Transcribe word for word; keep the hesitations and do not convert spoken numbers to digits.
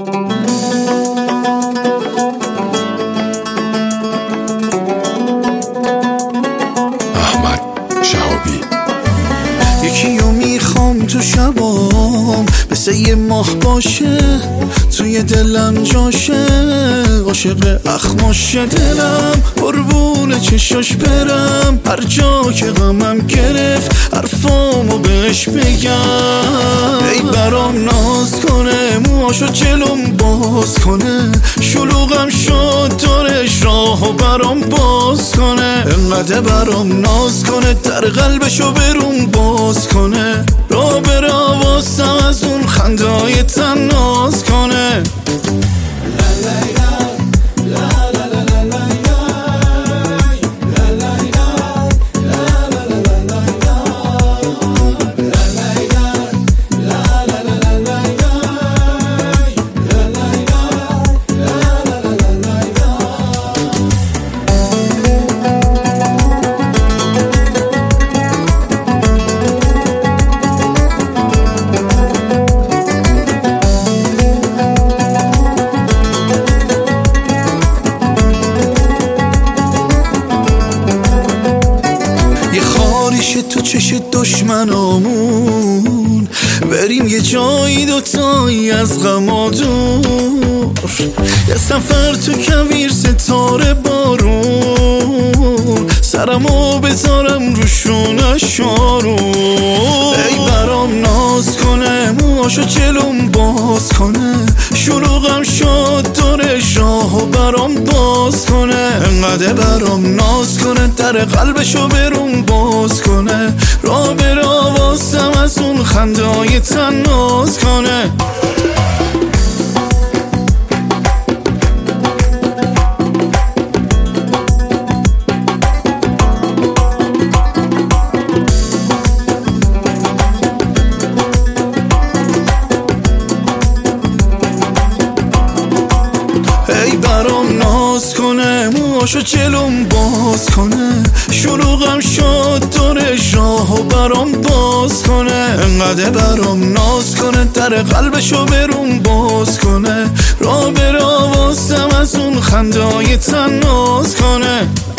احمد شهابی. یکیو میخوام تو شبام مثل یه ماه باشه، توی دلم جاشه، عاشق اخماشه دلم، قربون چشاش برم، هر جا که غمم گرفت حرفامو بهش بگم. ای برام ناز کنه، موهاشو جلوم باز کنه، شلوغم شد دارش راهو برام باز کنه، انقدر برام ناز کنه، در قلبشو بروم باز کنه، را بره آوازم از اون خندای تن ناز کنه. تو چش دشمنامون بریم یه جایی دوتایی از غما دور، یه سفر تو کویر ستاره بارون، سرمو بذارم رو شونش آروم. ای برام ناز کنه، موهاشو جلوم باز کنه، شلوغم شد دارش راهو برام باز کنه، انقدر برام ناز کنه، در قلبشو بروم باز کنه، را بره آوازم از اون خندای تن ناز کنه. ای برام ناز کنه، موهاشو جلوم باز کنه، شلوغم شد دارش راهو برام باز کنه، انقدر برام ناز کنه، در قلبشو بروم باز کنه، را بره آوازم از اون خندای تن ناز کنه.